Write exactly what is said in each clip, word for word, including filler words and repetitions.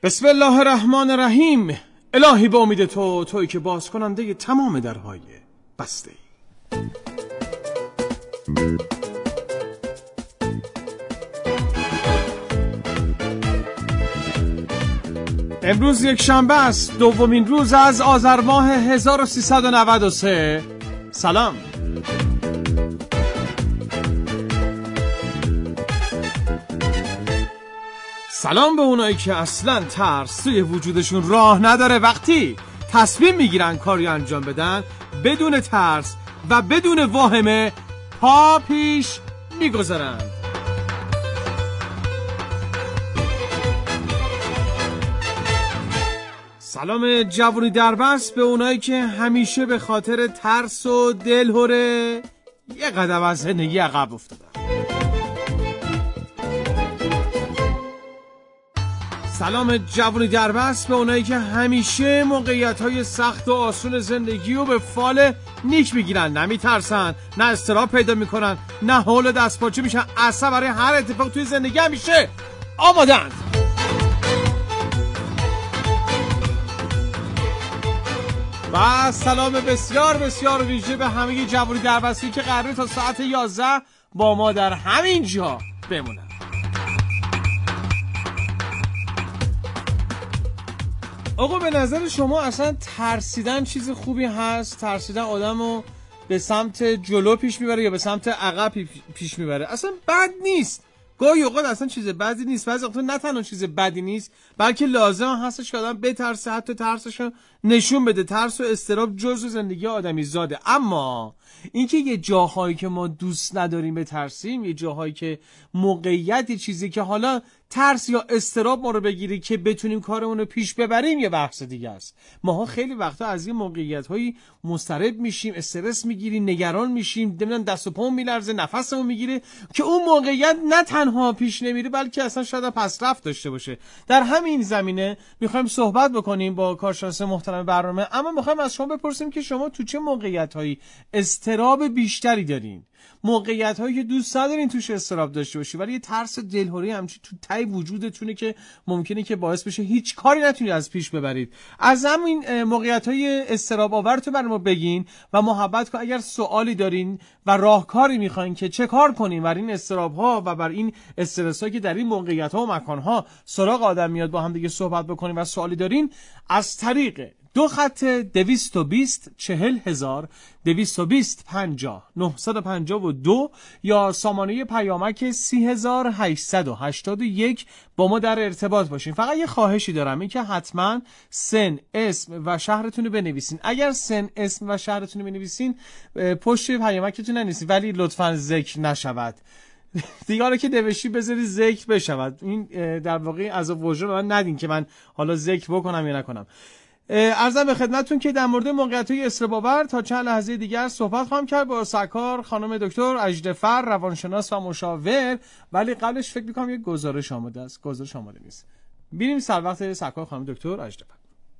بسم الله الرحمن الرحیم. الهی به امید تو، تویی که باز کننده تمام درهای بسته ای. امروز یک شنبه است، دومین روز از آذر ماه هزار و سیصد و نود و سه. سلام. سلام به اونایی که اصلا ترس توی وجودشون راه نداره، وقتی تصمیم میگیرن کاری انجام بدن بدون ترس و بدون واهمه پا پیش میگذارن. سلام جوونی دربست به اونایی که همیشه به خاطر ترس و دلهره یه قدم از زندگی عقب افتادن. سلام جوونی دربست به اونایی که همیشه موقعیت‌های سخت و آسون زندگی رو به فال نیک میگیرن، نمیترسن، نه استراب پیدا میکنن، نه حول دست پاچه میشن، اصلا برای هر اتفاق توی زندگی همیشه آمادن. و سلام بسیار بسیار ویژه به همه جوونی دربستی که قراره تا ساعت یازده با ما در همین جا بمونن. آقا به نظر شما اصلا ترسیدن چیز خوبی هست؟ ترسیدن آدمو به سمت جلو پیش میبره یا به سمت عقب پیش میبره؟ اصلا بد نیست. گاهی اوقات اصلا چیز بدی نیست. بعضی وقتا نه تنها چیز بدی نیست بلکه لازم هستش که آدم بترسه، حتی ترسشو نشون بده. ترس و اضطراب جزء زندگی آدمی زاده. اما اینکه یه جاهایی که ما دوست نداریم بترسیم، یه جاهایی که موقعیت یه چیزی که حالا ترس یا اضطراب ما رو بگیری که بتونیم کارمون رو پیش ببریم یه بحث دیگه است. ماها خیلی وقتا از این موقعیت‌هایی مضطرب میشیم، استرس میگیریم، نگران میشیم، نمیدونم دست و پامون میلرزه، نفسمون میگیره که اون موقعیت نه تنها پیش نمیره بلکه اصلا شاید پسرفت داشته باشه. در همین زمینه میخوایم صحبت بکنیم با کارشناس محترم برنامه، اما میخوایم از شما بپرسیم که شما تو چه موقعیت‌هایی اضطراب بیشتری دارین؟ موقعیت هایی که دوست ندارین توش اضطراب داشته باشی ولی یه ترس دلهوری همچین تو ته وجودتونه که ممکنه که باعث بشه هیچ کاری نتونید از پیش ببرید. از همین موقعیت های اضطراب آورتون برای ما بگین و محبت کن. اگر سوالی دارین و راهکاری میخواین که چه کار کنین بر این اضطراب ها و بر این استرس هایی که در این موقعیت ها و مکان ها سراغ آدم میاد با هم دیگه صحبت بکنین و سوالی دارین، از طریق دو خط دویست و بیست چهل هزار دویست و بیست پنجاه نهصد و پنجاه و دو یا سامانه پیامک سی هزار هشتصد و هشتاد و یک با ما در ارتباط باشین. فقط یه خواهشی دارم، این که حتما سن، اسم و شهرتون رو بنویسین. اگر سن، اسم و شهرتون رو بنویسین پشت پیامکتون ننویسین ولی لطفاً ذکر نشود. دیگه که نوشی بذاری ذکر بشود. این در واقع از وجه من ندین که من حالا ذکر بکنم یا نکنم. عرضم به خدمتتون که در مورد موقعیت‌های اضطراب آور تا چند لحظه دیگر صحبت خواهم کرد با سرکار خانم دکتر اژدفر، روانشناس و مشاور. ولی قبلش فکر می‌کنم یک گزارش آماده است. گزارش آماده نیست. ببینیم سر وقت سرکار خانم دکتر اژدفر.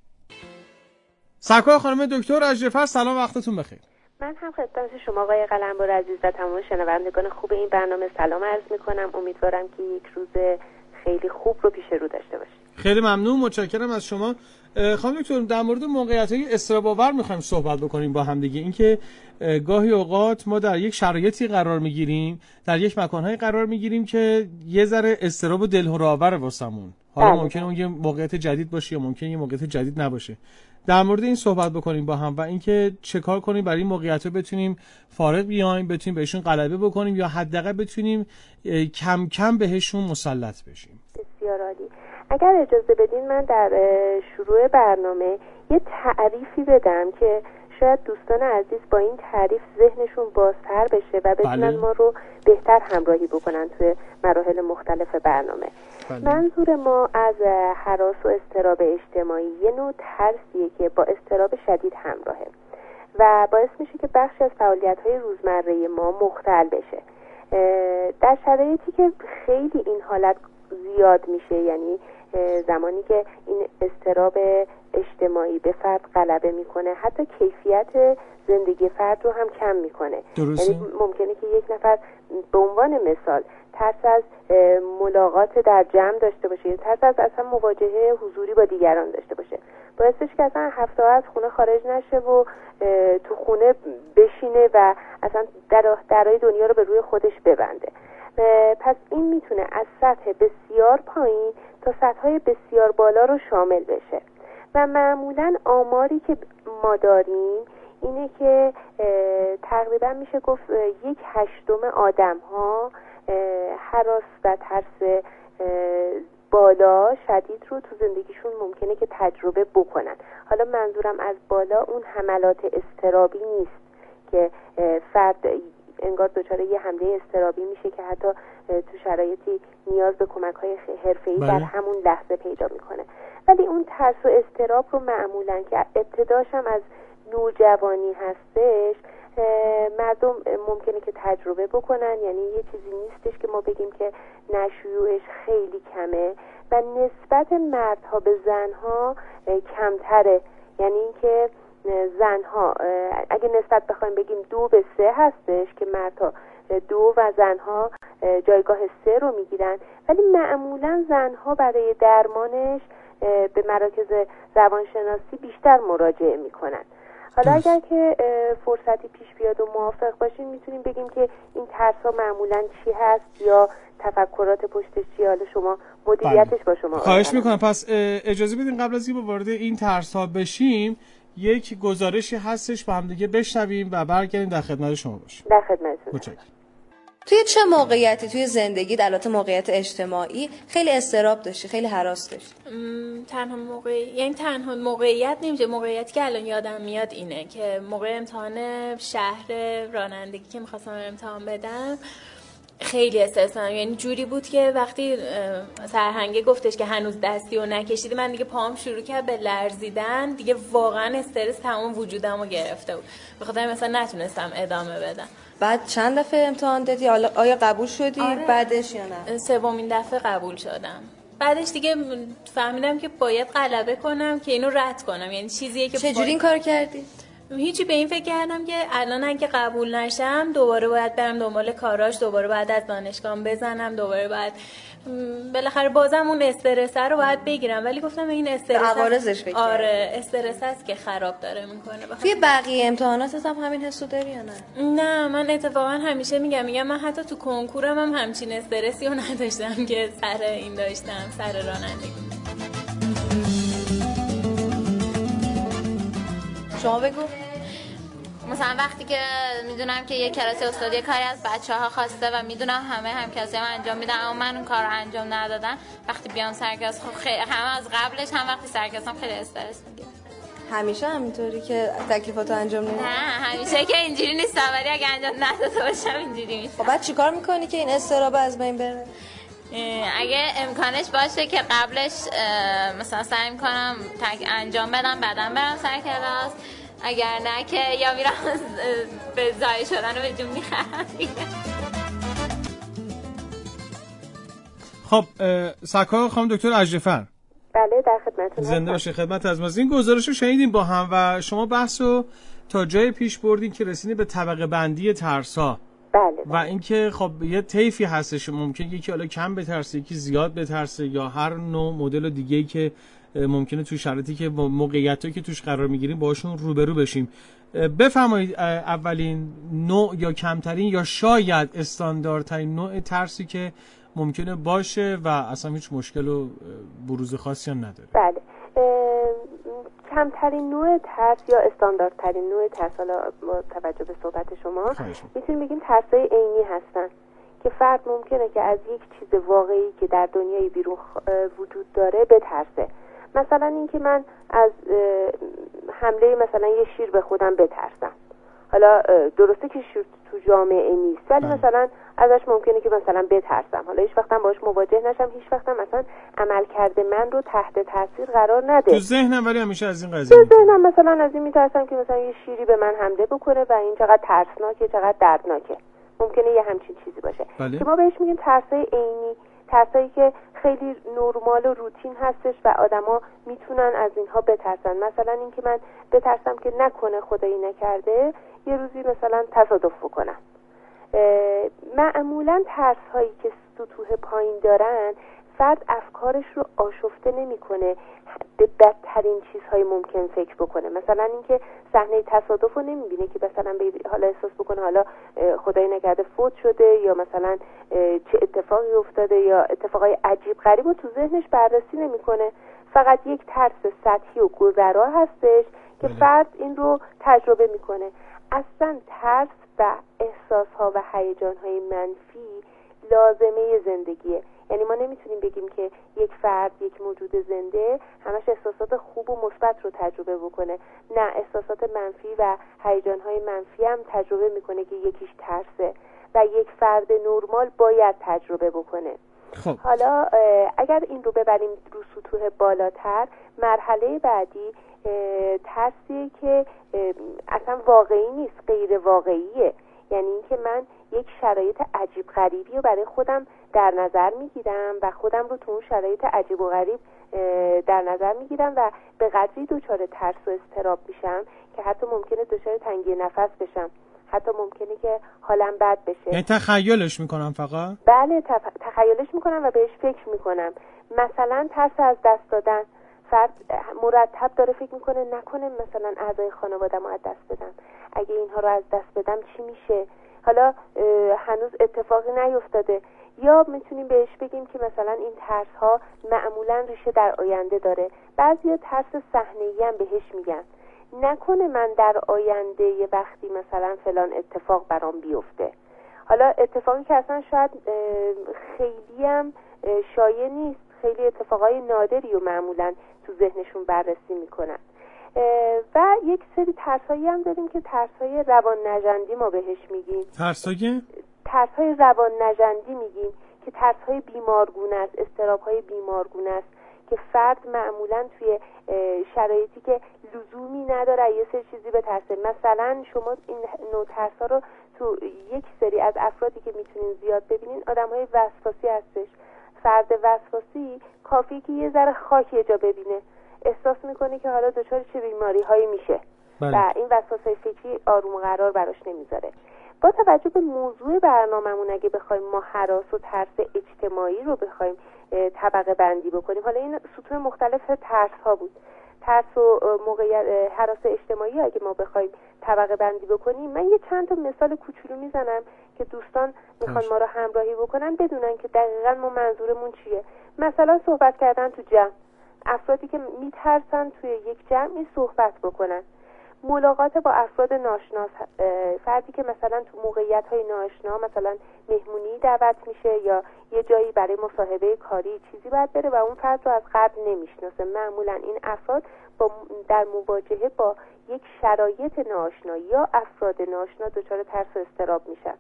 سرکار خانم دکتر اژدفر، سلام، وقتتون بخیر. من هم خدمت شما آقای قلمبر عزیز و تمام شنوندگان خوب این برنامه سلام عرض می‌کنم. امیدوارم که یک روز خیلی خوب رو پیش رو داشته باشید. خیلی ممنون، متشکرم از شما. خانم دکتر، در مورد موقعیت‌های اضطراب آور می‌خوایم صحبت بکنیم با هم دیگه. اینکه گاهی اوقات ما در یک شرایطی قرار می‌گیریم، در یک مکان‌های قرار می‌گیریم که یه ذره اضطراب و دلهره‌آور واسمون. حالا ممکنه اون یه موقعیت جدید باشه یا ممکنه یه موقعیت جدید نباشه. در مورد این صحبت بکنیم با هم و اینکه چه کار کنیم برای این موقعیت‌ها بتونیم فارغ بیایم، بتونیم بهشون غلبه بکنیم یا حداقل بتونیم کم کم بهشون مسلط بشیم. بسیار عالی. اگر اجازه بدین من در شروع برنامه یه تعریفی بدم که شاید دوستان عزیز با این تعریف ذهنشون بازتر بشه و بتونن بله. ما رو بهتر همراهی بکنن توی مراحل مختلف برنامه. بله. منظور ما از هراس و اضطراب اجتماعی یه نوع ترسیه که با اضطراب شدید همراهه و باعث میشه که بخشی از فعالیت‌های روزمره ما مختل بشه. در شرایطی که خیلی این حالت زیاد میشه، یعنی زمانی که این اضطراب اجتماعی به فرد غلبه میکنه حتی کیفیت زندگی فرد رو هم کم میکنه. یعنی ممکنه که یک نفر به عنوان مثال ترس از ملاقات در جمع داشته باشه یا ترس از اصلا مواجهه حضوری با دیگران داشته باشه، باعثش که اصلا هفته ها از خونه خارج نشه و تو خونه بشینه و اصلا در درای دنیا رو به روی خودش ببنده. پس این میتونه از سطح بسیار پایین تا سطح‌های بسیار بالا رو شامل بشه و معمولاً آماری که ما داریم اینه که تقریبا میشه گفت یک هشتم آدم ها هراس و ترس بالا شدید رو تو زندگیشون ممکنه که تجربه بکنن. حالا منظورم از بالا اون حملات اضطرابی نیست که فرد انگار دچار یه حمله اضطرابی میشه که حتی تو شرایطی نیاز به کمک‌های حرفه‌ای در همون لحظه پیدا میکنه، ولی اون ترس و اضطراب رو معمولاً که ابتداش هم از نوجوانی هستش مردم ممکنه که تجربه بکنن. یعنی یه چیزی نیستش که ما بگیم که نشیوعش خیلی کمه و نسبت مردها به زنها کمتره. یعنی اینکه زنها اگه نسبت بخوایم بگیم دو به سه هستش که مردها دو و زنها جایگاه سه رو میگیرن، ولی معمولا زنها برای درمانش به مراکز روانشناسی بیشتر مراجعه میکنن. حالا اگر که فرصتی پیش بیاد و موافق باشین میتونیم بگیم که این ترس ها معمولا چی هست یا تفکرات پشتش چی، حالا شما مدیریتش با شما. خواهش میکنم. پس اجازه بدین قبل از اینکه وارد این ترس ها بشیم یک گزارشی هستش با هم دیگه بشنویم و برگردیم در خدمت شما باشیم. در خدمتتون. متشکرم. توی چه موقعیتی توی زندگی در حالت موقعیت اجتماعی خیلی اضطراب داشتی، خیلی هراس داشتی؟ تنها موقع یعنی تنها موقعیت نمیشه. موقعیتی که الان یادم میاد اینه که موقع امتحان شهر رانندگی که می‌خواستم امتحان بدم خیلی استرس داشتم. یعنی جوری بود که وقتی سرهنگه گفتش که هنوز دستی رو نکشیدی من دیگه پاهم شروع کرد به لرزیدن، دیگه واقعا استرس تمام وجودمو گرفته بود، به خاطر مثلا نتونستم ادامه بدم. بعد چند دفعه امتحان دادی؟ آیا قبول شدی؟ آره. بعدش یا نه؟ سومین دفعه قبول شدم. بعدش دیگه فهمیدم که باید غلبه کنم که اینو رد کنم. یعنی چیزیه که چجوری این کار کردی؟ هیچی، به این فکر کردم که الان اگه قبول نشم دوباره باید برم دنبال کاراش، دوباره باید از دانشگاه بزنم، دوباره باید بالاخره بازم اون استرس رو باید بگیرم. ولی گفتم این استرس عوارضش فکر آره استرس است که خراب داره میکنه. توی بقیه امتحاناتت هم همین حسو داری یا نه؟ نه، من اتفاقا همیشه میگم میگم من حتی تو کنکورم هم همچین استرسی رو نداشتم که سر این داشتم، سر رانندگی. شما بگو. مثلا وقتی که میدونم که یه کلاس استادی کاری از بچه‌ها خواسته و میدونم همه همکلاسی‌ها انجام میدن اما من اون کارو انجام ندادم، وقتی بیام سر کلاس خب خیلی هم از قبلش هم وقتی سر کلاسم خیلی استرس میگیرم. همیشه همینطوری که تکلیفاتو انجام نمیدی؟ نه همیشه که اینجوری نیست، ولی اگه انجام نداده باشم اینجوری میشه. خب بعد چیکار میکنی که این استراب از بین بره؟ اگه امکانش باشه که قبلش مثلا سعی میکنم انجام بدم بعدم برم سر کلاس، اگر نه که یا میرم به ضایع شدن رو به جون میخرم. خب سرکار خانم دکتر اژدفر. بله در خدمتتون. زنده باشید. خدمت از ما. این گزارش رو شنیدیم با هم و شما بحث رو تا جای پیش بردین که رسیدین به طبقه بندی ترس‌ها. بله, بله. و اینکه خب یه طیفی هستش، ممکن یکی حالا کم بترسه، یکی زیاد بترسه، یا هر نوع مدل دیگه‌ای که ممکنه تو شرایطی که با موقعیتایی که توش قرار میگیریم باشون روبرو بشیم. بفرمایید اولین نوع یا کمترین یا شاید استانداردترین نوع ترسی که ممکنه باشه و اصلا هیچ مشکل و بروز خاصی هم نداره. بله. کمترین نوع ترس یا استانداردترین نوع ترس، حالا با توجه به صحبت شما میتونیم بگیم ترس‌های عینی هستن که فرد ممکنه که از یک چیز واقعی که در دنیای بیرون وجود داره بترسه. مثلا اینکه من از حمله مثلا یه شیر به خودم بترسم. حالا درسته که شیر تو جامعه نیست، ولی مثلا ازش ممکنه که مثلا بترسم. حالا هیچ وقتم باهاش مواجه نشم، هیچ وقتم مثلا عملکرد من رو تحت تاثیر قرار نده. تو ذهنم ولی همیشه از این قضیه تو ذهنم مثلا از این میترسم که مثلا یه شیری به من حمله بکنه و این چقدر ترسناکه، چقدر دردناکه. ممکنه یه همچین چیزی باشه بله. که ما بهش میگیم ترسای عینی. ترسایی که خیلی نرمال و روتین هستش و آدما میتونن از اینها بترسن. مثلا اینکه من بترسم که نکنه خدایی نکرده یه روزی مثلا تصادف بکنم. معمولا ترس هایی که سطوح پایین دارن فرد افکارش رو آشفته نمیکنه، به بدترین چیزهای ممکن فکر بکنه. مثلا اینکه صحنه تصادف رو نمیبینه که مثلا به حالا احساس بکنه حالا خدای نکرده فوت شده یا مثلا چه اتفاقی افتاده یا اتفاقای عجیب غریب رو تو ذهنش بررسی نمیکنه. فقط یک ترس سطحی و گذرا هستش که فرد این رو تجربه میکنه. اصلا ترس و احساسها و هیجانهای منفی لازمه زندگیه. یعنی ما نمیتونیم بگیم که یک فرد، یک موجود زنده همش احساسات خوب و مثبت رو تجربه بکنه. نه، احساسات منفی و هیجانهای منفی هم تجربه میکنه که یکیش ترسه و یک فرد نرمال باید تجربه بکنه. خب. حالا اگر این رو ببریم رو سطوح بالاتر، مرحله بعدی ترسیه که اصلا واقعی نیست، غیر واقعیه. یعنی اینکه من یک شرایط عجیب غریبی رو برای خودم در نظر میگیرم و خودم رو تو اون شرایط عجیب و غریب در نظر میگیرم و به قدری دچار ترس و اضطراب میشم که حتی ممکنه دچار تنگی نفس بشم، حتی ممکنه که حالم بد بشه. یعنی تخیلش میکنم فقط؟ بله، تف... تخیلش میکنم و بهش فکر میکنم. مثلا ترس از دست دادن، فرد مرتب داره فکر میکنه نکنه مثلا اعضای خانواده‌مو از دست بدم، اگه اینها رو از دست بدم چی میشه، حالا هنوز اتفاقی نیفتاده. یا میتونیم بهش بگیم که مثلا این ترس ها معمولا ریشه در آینده داره. بعضیا ترس صحنه‌ای هم بهش میگن، نکنه من در آینده یه وقتی مثلا فلان اتفاق برام بیفته. حالا اتفاقی که اصلا شاید خیلی هم شایع نیست، خیلی اتفاقای نادری رو معمولا تو ذهنشون بررسی میکنن. و یک سری ترسایی هم داریم که ترسای روان نژندی ما بهش میگیم. ترسای ترسای روان نژندی میگیم که ترسای بیمارگونه است، اضطراب‌های بیمارگونه است که فرد معمولا توی شرایطی که لزومی نداره یه سری چیزی بترسه. مثلا شما این نوع ترسا رو تو یک سری از افرادی که میتونین زیاد ببینین، آدم‌های وسواسی هستش. فرد وسواسی کافیه که یه ذره خاک یه جا ببینه، احساس میکنه که حالا دچار چه بیماری‌هایی میشه. بله. و این وسواسه فکری آروم و قرار براش نمیذاره. با توجه به موضوع برنامه‌مون اگه بخوایم ما هراس و ترس اجتماعی رو بخوایم طبقه بندی بکنیم، حالا این سطوح مختلف ترس ها بود. ترس و موقعیت هراس اجتماعی اگه ما بخوایم طبقه بندی بکنیم، من یه چند تا مثال کوچولو میزنم که دوستان میخوان ما رو همراهی بکنن بدونن که دقیقاً ما منظورمون چیه. مثلا صحبت کردن تو جمع، افرادی که میترسن توی یک جمعی صحبت بکنن، ملاقات با افراد ناشناس، فردی که مثلا تو موقعیت‌های ناآشنا مثلا مهمونی دعوت میشه یا یه جایی برای مصاحبه کاری چیزی باید بره و اون فرد رو از قبل نمیشناسه. معمولا این افراد با در مواجهه با یک شرایط ناآشنا یا افراد ناآشنا دچار ترس و اضطراب میشن.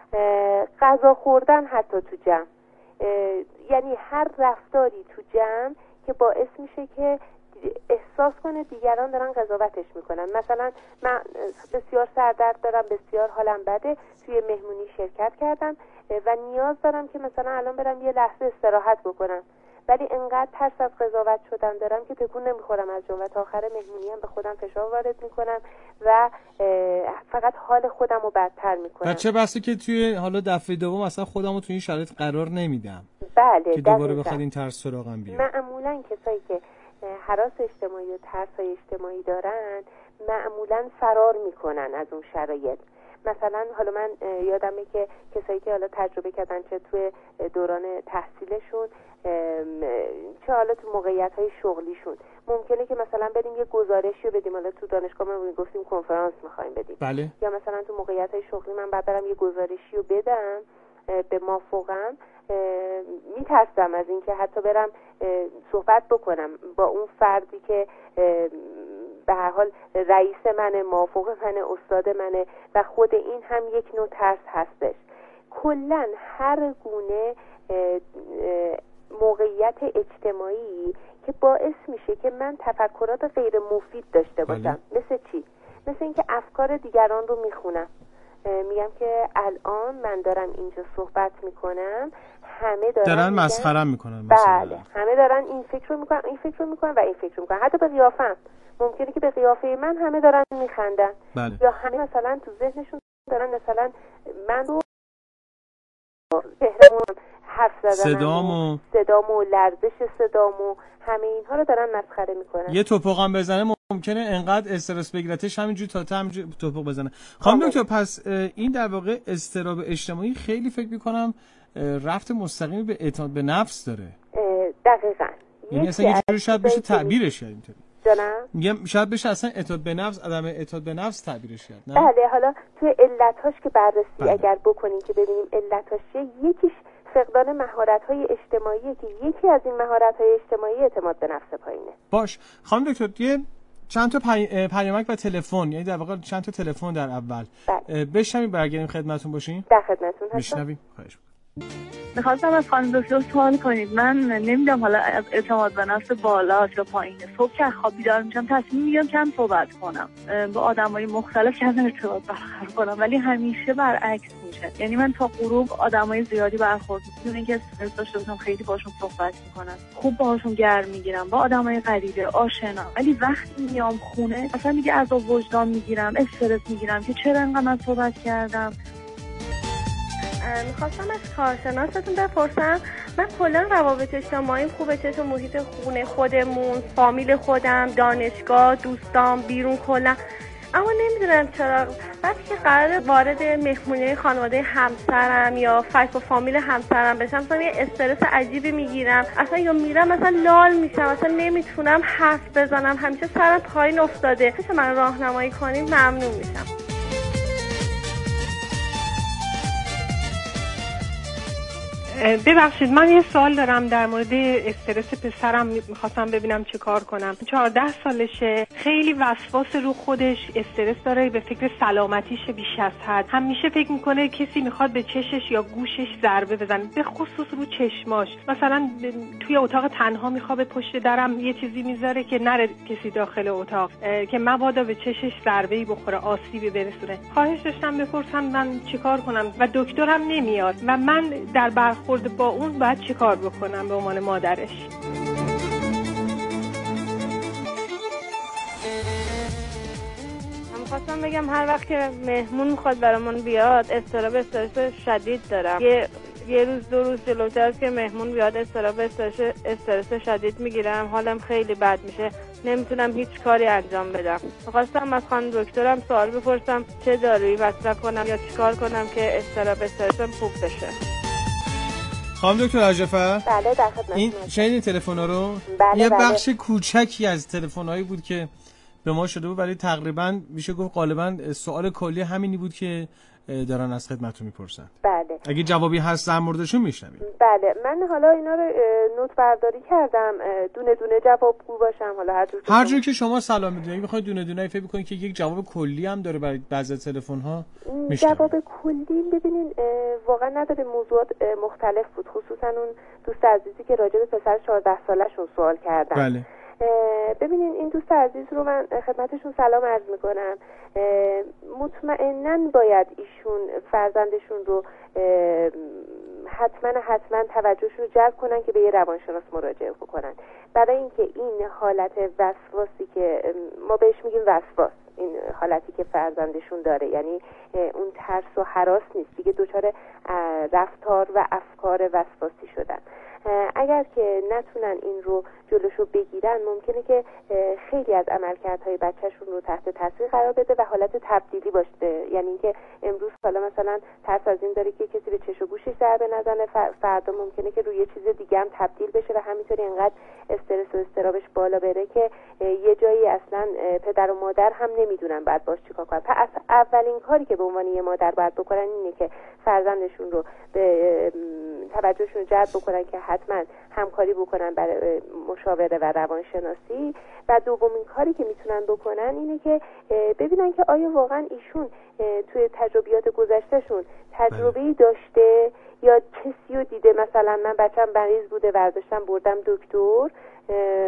غذا خوردن حتی تو جمع، یعنی هر رفتاری تو جمع که باعث میشه که احساس کنه دیگران دارن قضاوتش میکنن. مثلا من بسیار سردرد دارم، بسیار حالم بده، توی مهمونی شرکت کردم و نیاز دارم که مثلا الان برم یه لحظه استراحت بکنم، ولی انقدر ترس از قضاوت شدن دارم که تکون نمیخورم از جمله. تا آخر مهمونی هم به خودم فشار وارد میکنم و فقط حال خودم رو بدتر میکنم. چه بسه که توی حالا دفعه دوم اصلا خودم رو توی این شرایط قرار نمیدم. بله، که دوباره بخواد این ترس سراغم بیاد. معمولا کسایی که هراس اجتماعی و ترس‌های اجتماعی دارن معمولا فرار میکنن از اون شرایط. مثلا حالا من یادمه که کسایی که حالا تجربه کردن چه توی دوران تحصیلشون چه حالا تو موقعیت‌های شغلیشون، ممکنه که مثلا بریم یه گزارشی رو بدیم، حالا تو دانشگاه ما گفتیم کنفرانس می‌خوایم بدیم. بله. یا مثلا تو موقعیت‌های شغلی من بعد برم یه گزارشی رو بدم به مافوقم، میترسم از اینکه حتی برم صحبت بکنم با اون فردی که به هر حال رئیس منه، مافوق منه، استاد منه و خود این هم یک نوع ترس هستش. کلاً هر گونه موقعیت اجتماعی که باعث میشه که من تفکرات غیر مفید داشته باشم. بله. مثل چی؟ مثل اینکه افکار دیگران رو میخونم، میگم که الان من دارم اینجا صحبت میکنم، همه دارن, دارن مسخره‌ام میکنن. بله، همه دارن این فکر رو میکنن، این فکر رو میکنن و این فکر رو میکنن. حتی به قیافم ممکنه که به قیافه من همه دارن میخندن. بله. یا همه مثلا تو ذهنشون دارن مثلا من رو چهره‌مو حرف زدنم، صدامو صدامو لرزش صدامو، همه اینها رو دارن مسخره میکنن. یه توپقم بزنه ممکنه انقدر استرس بگیرتش همینجوری تا تا همینجوری توپق بزنه. خانم دکتر، پس این در واقع اضطراب اجتماعی خیلی فکر میکنم رفت مستقیم به اعتماد به نفس داره. دقیقاً. یعنی اصلا یه جوری شاید بشه تعبیرش کرد اینطوری. جانم؟ میگم شاید بشه اصلا اعتماد به نفس، عدم اعتماد به نفس تعبیرش کرد. نه؟ بله، حالا توی علتاش که بررسی بله. اگر بکنیم که ببینیم علتاش چیه، یکیش فقدان مهارت‌های اجتماعیه که یکی از این مهارت‌های اجتماعی اعتماد به نفس پایینه. باش. خانم دکتر، یه چند تا پی... پیامک و تلفن، یعنی در واقع چند تا تلفن در اول بله. بشنویم برگردیم خدمتتون باشیم. در خدمتتون هستم. میشنویم. خواهش میخواستم از خانم دکتر سوال کنید. من نمیدونم حالا از اعتماد به نفس بالا یا پایینه. صبح که خواب بیدار میشم تصمیم میگیرم کم صحبت کنم با آدمای مختلف، کم ارتباط برقرار کنم، ولی همیشه برعکس میشه. یعنی من تا غروب آدمای زیادی برخورد میکنم که استرس داشته باشم، خیلی باشون صحبت میکنم، خوب باهاشون گرم میگیرم، با آدمای غریبه آشنا، ولی وقتی میام خونه اصلا دیگه عذاب وجدان میگیرم، استرس میگیرم که چرا انقدر من صحبت کردم. میخواستم از کارشناستون بپرسم، من کلا روابط اجتماعیم خوبه، چه تو محیط خونه خودمون، فامیل خودم، دانشگاه، دوستام، بیرون کلا، اما نمیدونم چرا وقتی که قرار وارد مهمونی خانواده همسرم یا فک و فامیل همسرم بشم، مثلا یه استرس عجیبی میگیرم، اصلا یا میرم مثلا لال میشم، اصلا نمیتونم حرف بزنم، همیشه سرم پایین افتاده. میشه من راهنمایی کنین؟ ممنون میشم. ببخشید، من یه سوال دارم در مورد استرس پسرم، میخواستم ببینم چه کار کنم. چهارده سالشه، خیلی وسواس رو خودش، استرس داره، به فکر سلامتیش بیش از حد، همیشه فکر میکنه کسی میخواد به چشش یا گوشش ضربه بزنه، به خصوص رو چشماش. مثلا توی اتاق تنها میخوابه، پشت درم یه چیزی میذاره که نره کسی داخل اتاق، که مبادا به چشش ضربه‌ای بخوره، آسیبی برسونه. خواهش داشتم بپرسم من چیکار کنم و دکترم نمیاد و من در برخورد با اون باید چه کار بکنم به عنوان مادرش؟ من خواستم بگم هر وقت که مهمون میخواد برامون بیاد استراب استرس شدید دارم. یه یه روز دو روز جلوتر که مهمون بیاد استراب استرس استرس شدید میگیرم، حالم خیلی بد میشه، نمیتونم هیچ کاری انجام بدم. خواستم از خانم دکترم سوال بپرسم چه دارویی مصرف کنم یا چیکار کنم که استراب استرسم خوب بشه. خانم دکتر اژفر، بله در خدمتتون. این شنیدین تلفن‌ها رو؟ بله یه بله. بخش کوچکی از تلفن‌هایی بود که به ما شده بود، ولی تقریبا میشه گفت غالبا سوال کلی همینی بود که دارن از خدمتتون میپرسن. بله. اگه جوابی هست در موردشون میشنویم. بله، من حالا اینا رو نوت برداری کردم، دونه دونه جوابگو باشم. حالا هر جور هر جور که شما سلام میدونید، میخواید دونه دونه فکر بکنید که یک جواب کلی هم داره برای بعضی تلفن‌ها میشه. جواب کلی ببینین واقعا نداره، موضوعات مختلف بود، خصوصا اون دوست عزیزی که راجع به پسر چهارده سالشون سوال کردن. بله. ببینین این دوست عزیز رو من خدمتشون سلام عرض میکنم. مطمئناً باید ایشون فرزندشون رو حتما حتما توجهشون رو جلب کنن که به یه روانشناس مراجعه بکنن، برای اینکه این حالت وسواسی که ما بهش میگیم وسواس، این حالتی که فرزندشون داره، یعنی اون ترس و هراس نیست دیگه، دچار رفتار و افکار وسواسی شدن. اگر که نتونن این رو جلوشو بگیرن، ممکنه که خیلی از عملکردهای بچهشون رو تحت تاثیر قرار بده و حالت تبدیلی باشه. یعنی اینکه امروز حالا مثلا ترس از این داره که کسی به چش و گوشش ضربه نزنه، فردا ممکنه که روی یه چیز دیگه هم تبدیل بشه و همینطوری انقدر استرس و اضطرابش بالا بره که یه جایی اصلا پدر و مادر هم نمیدونن بعد باش چیکار کنن. پس اولین کاری که به عنوان یه مادر باید بکنن اینه که فرزندشون رو به توجهشون رو جلب بکنن که حتما همکاری بکنن برای مشاوره و روانشناسی، و دومین کاری که میتونن بکنن اینه که ببینن که آیا واقعا ایشون توی تجربیات گذشتهشون تجربه‌ای داشته یا کسی رو دیده. مثلا من بچه‌م مریض بوده، برداشتم بردم دکتر،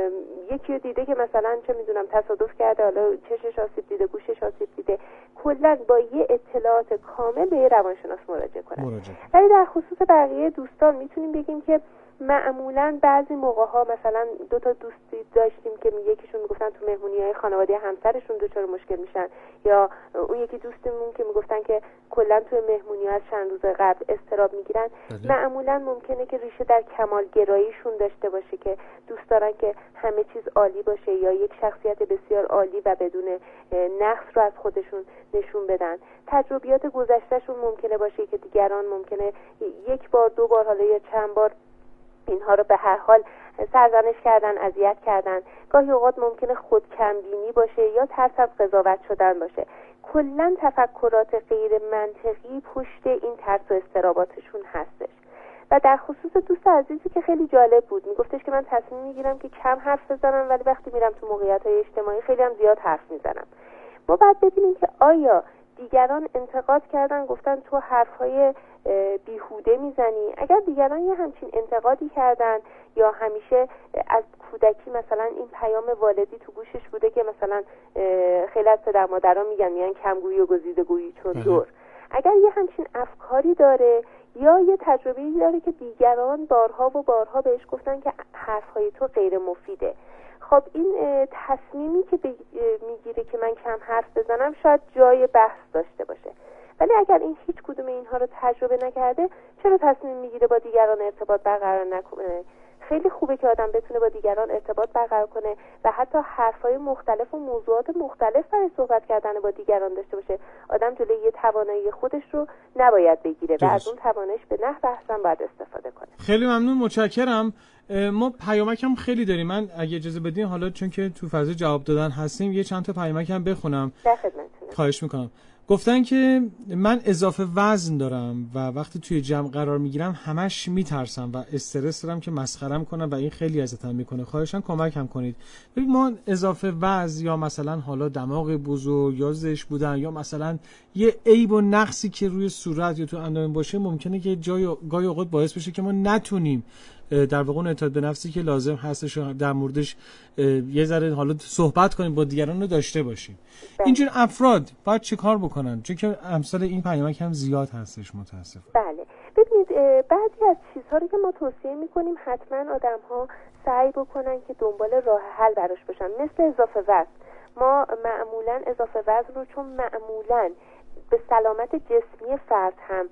یکی رو دیده که مثلا چه میدونم تصادف کرده، حالا چشش آسیب دیده، گوشش آسیب دیده، کلا با یه اطلاعات کامل به یه روانشناس مراجعه کنن. ولی در خصوص بقیه دوستان میتونیم بگیم که معمولاً بعضی موقع‌ها مثلا دو تا دوستی داشتیم که یکیشون میگفتن تو مهمونی‌های خانواده همسرشون دچار مشکل میشن، یا اون یکی دوستمون که میگفتن که کلا تو مهمونی‌ها از چند روز قبل اضطراب میگیرن. معمولاً ممکنه که ریشه در کمال‌گراییشون داشته باشه که دوست دارن که همه چیز عالی باشه، یا یک شخصیت بسیار عالی و بدون نقص رو از خودشون نشون بدن. تجربیات گذشتهشون ممکنه باشه که دیگران ممکنه یک بار دو بار حالا یا چند بار اینها رو به هر حال سرزنش کردن، اذیت کردن. گاهی اوقات ممکنه خود کمبینی باشه یا ترس از قضاوت شدن باشه. کلا تفکرات غیر منطقی پشت این ترس و اضطراباتشون هستش. و در خصوص دوست عزیزی که خیلی جالب بود، میگفتش که من تصمیم میگیرم که کم حرف بزنم ولی وقتی میرم تو موقعیت‌های اجتماعی خیلی هم زیاد حرف میزنم. ما باید ببینیم که آیا دیگران انتقاد کردن، گفتن تو حرفهای بیهوده میزنی. اگر دیگران یه همچین انتقادی کردن یا همیشه از کودکی مثلا این پیام والدی تو گوشش بوده که مثلا خیلی از پدر مادرها میگن میگن کمگویی و گزیده گویی چون دور، اگر یه همچین افکاری داره یا یه تجربه‌ای داره که دیگران بارها و بارها بهش گفتن که حرفهای تو غیر مفیده، خب این تصمیمی که میگیره که من کم حرف بزنم شاید جای بحث داشته باشه. ولی اگر این هیچ کدوم اینها رو تجربه نکرده، چرا تصمیم میگیره با دیگران ارتباط برقرار نکنه؟ خیلی خوبه که آدم بتونه با دیگران ارتباط برقرار کنه و حتی حرفای مختلف و موضوعات مختلف برای صحبت کردن با دیگران داشته باشه. آدم جلوی یه توانایی خودش رو نباید بگیره و از اون تواناییش به نحو احسن باید استفاده کنه. خیلی ممنون، متشکرم. ما پیامک هم خیلی داریم. من اگه اجازه بدین حالا چون که تو فاز جواب دادن هستیم یه چند تا پیامک هم بخونم. در خدمتتونم. خواهش میکنم. گفتن که من اضافه وزن دارم و وقتی توی جمع قرار میگیرم همش میترسم و استرس دارم که مسخرم کنم و این خیلی اذیتم میکنه. خواهشاً کمکم کنید. ببین ما اضافه وزن یا مثلا حالا دماغ بزرگ یا زشت بودن یا مثلا یه عیب و نقصی که روی صورت یا تو اندام باشه ممکنه که جای گاهی اوقات باعث بشه که ما نتونیم در واقع اعتماد به نفسی که لازم هستش در موردش یه ذره حالا صحبت کنیم با دیگران رو داشته باشیم. اینجور افراد باید چه کار بکنن؟ چون که امثال این پیامک هم زیاد هستش متاسفانه. بله ببینید بعضی از چیزها رو که ما توصیه میکنیم حتما آدم ها سعی بکنن که دنبال راه حل براش باشن، مثل اضافه وزن. ما معمولا اضافه وزن رو چون معمولا به سلامت جسمی فرد هم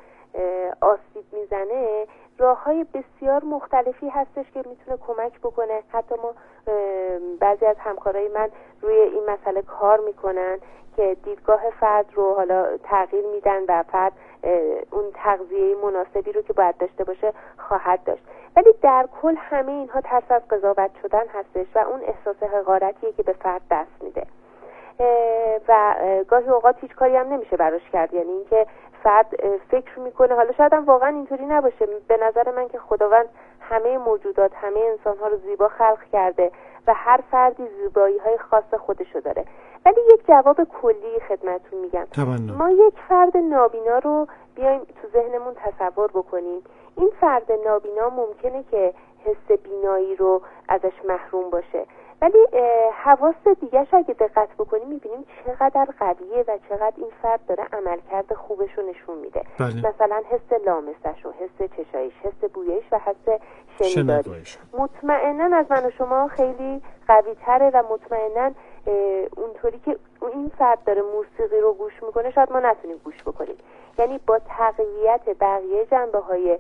آسیب میزنه، راه‌های بسیار مختلفی هستش که میتونه کمک بکنه. حتی ما بعضی از همکارای من روی این مسئله کار میکنن که دیدگاه فرد رو حالا تغییر میدن و فرد اون تغذیه مناسبی رو که باید داشته باشه خواهد داشت. ولی در کل همه اینها ترس از قضاوت شدن هستش و اون احساس حقارتیه که به فرد دست میده و گاهی اوقات هیچ کاری هم نمیشه براش کرد. یعنی اینکه فرد فکر میکنه، حالا شاید هم واقعا اینطوری نباشه، به نظر من که خداوند همه موجودات، همه انسانها رو زیبا خلق کرده و هر فردی زیبایی های خاص خودشو داره. ولی یک جواب کلی خدمتتون میگم. تمنا. ما یک فرد نابینا رو بیایم تو ذهنمون تصور بکنیم. این فرد نابینا ممکنه که حس بینایی رو ازش محروم باشه، ولی حواس دیگه‌ش اگه دقت بکنیم میبینیم چقدر قویه و چقدر این فرد داره عملکرد خوبش رو نشون میده. بله. مثلا حس لامسش و حس چشایش، حس بویش و حس شنیداریش. مطمئناً از من و شما خیلی قوی تره و مطمئناً اونطوری که این فرد داره موسیقی رو گوش میکنه شاید ما نتونیم گوش بکنیم. یعنی با تقویت بقیه جنبه های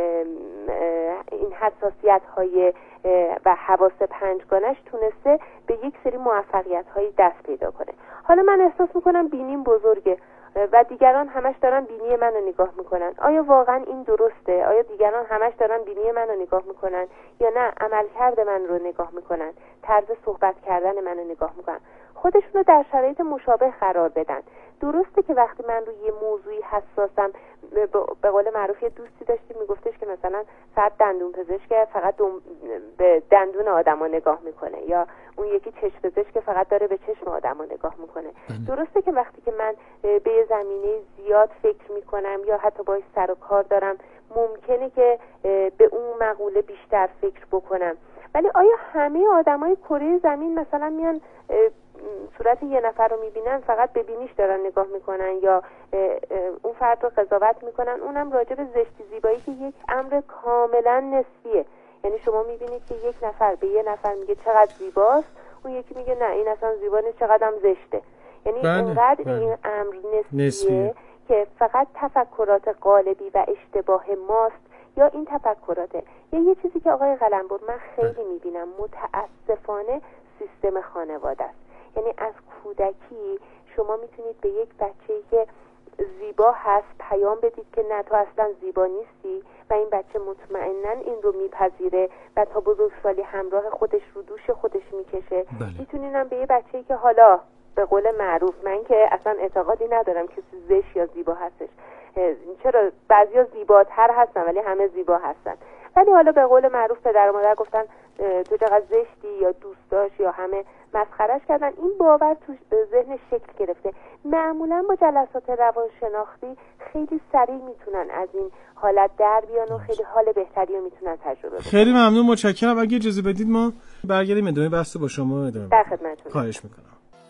این حساسیت های و حواس پنجگانش تونسته به یک سری موفقیت هایی دست پیدا کنه. حالا من احساس میکنم بینیم بزرگه و دیگران همش dارن بینی منو نگاه میکنن. آیا واقعا این درسته؟ آیا دیگران همش دارن بینی منو نگاه میکنن یا نه عملکرد من رو نگاه میکنن، طرز صحبت کردن منو نگاه میکنن؟ خودشون رو در شرایط مشابه قرار بدن. درسته که وقتی من روی یه موضوعی حساسم، به قول معروف یه دوستی داشتیم میگفتش که مثلا فرد دندون پزشک فقط به دندون آدما نگاه میکنه، یا اون یکی چشم پزشک که فقط داره به چشم آدما نگاه میکنه. درسته که وقتی که من به یه زمینه زیاد فکر میکنم یا حتی باهاش سر و کار دارم ممکنه که به اون مقوله بیشتر فکر بکنم، ولی آیا همه آدمای کره زمین مثلا میان صورت یه نفر رو میبینن فقط به بینیش دارن نگاه میکنن یا اون فرد رو قضاوت میکنن؟ اونم راجع به زشتی زیبایی که یک امر کاملا نسبیه. یعنی شما میبینید که یک نفر به یه نفر میگه چقدر زیباست، اون یکی میگه نه این اصلا زیبا نیست، چقدر هم زشته. یعنی بله، اینقدر بله. این امر نسبیه, نسبیه که فقط تفکرات قالبی و اشتباه ماست یا این تفکراته. یا یه چیزی که آقای قلمبر من خیلی میبینم متاسفانه سیستم خانواده است. یعنی از کودکی شما میتونید به یک بچه‌ای که زیبا هست پیام بدید که نه تو اصلا زیبا نیستی و این بچه مطمئناً این رو میپذیره و تا بزرگسالی همراه خودش رو دوش خودش میکشه. بله. میتونینم به یه بچه‌ای که حالا به قول معروف، من که اصلا اعتقادی ندارم کسی زشت یا زیبا هستش، چرا بعضیا زیباتر هستن ولی همه زیبا هستن، ولی حالا به قول معروف پدر و مادر گفتن تو چقدر زشتی یا دوست داشت یا همه مسخرش کردن، این باور تو ذهن شکل گرفته. معمولا با جلسات روانشناختی خیلی سریع میتونن از این حالت در بیان و خیلی حال بهتری رو میتونن تجربه کنن. خیلی ممنون، متشکرم. اگه اجازه بدید ما برگردیم ادامه بحث با شما ادامه در خدمتتون. خواهش میکنم.